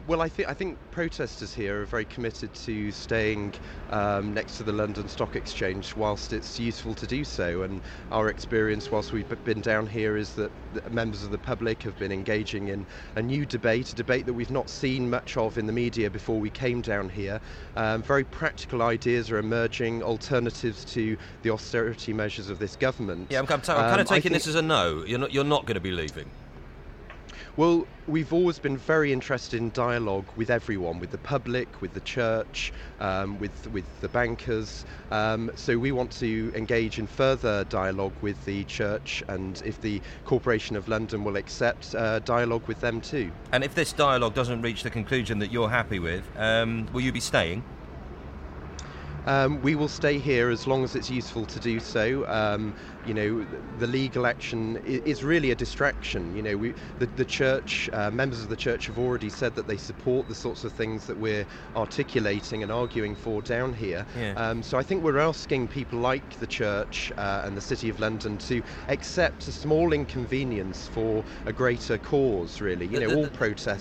Well, I think protesters here are very committed to staying next to the London Stock Exchange whilst it's useful to do so. And our experience whilst we've been down here is that members of the public have been engaging in a new debate, a debate that we've not seen much of in the media before we came down here. Very practical ideas are emerging, alternatives to the austerity measures of this government. Yeah, I'm kind of taking this as a no. You're not going to be leaving. Well, we've always been very interested in dialogue with everyone, with the public, with the church, with the bankers. So we want to engage in further dialogue with the church, and if the Corporation of London will accept, dialogue with them too. And if this dialogue doesn't reach the conclusion that you're happy with, will you be staying? We will stay here as long as it's useful to do so. The legal action is really a distraction. The church, members of the church have already said that they support the sorts of things that we're articulating and arguing for down here. Yeah. So I think we're asking people like the church and the City of London to accept a small inconvenience for a greater cause, really. All protests